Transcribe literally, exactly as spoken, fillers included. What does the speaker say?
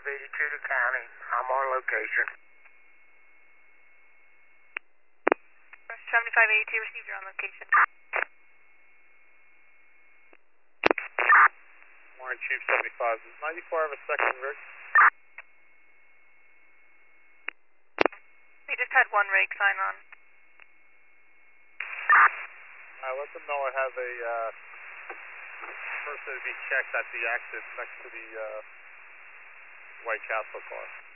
eighty-two to county. I'm on location. seventy-five eighty-two received, you're on location. Warren Chief seventy-five. Does ninety-four have a second rig? We just had one rig sign on. Uh, let them know I have a uh, person to be checked at the exit next to the uh, White Castle car.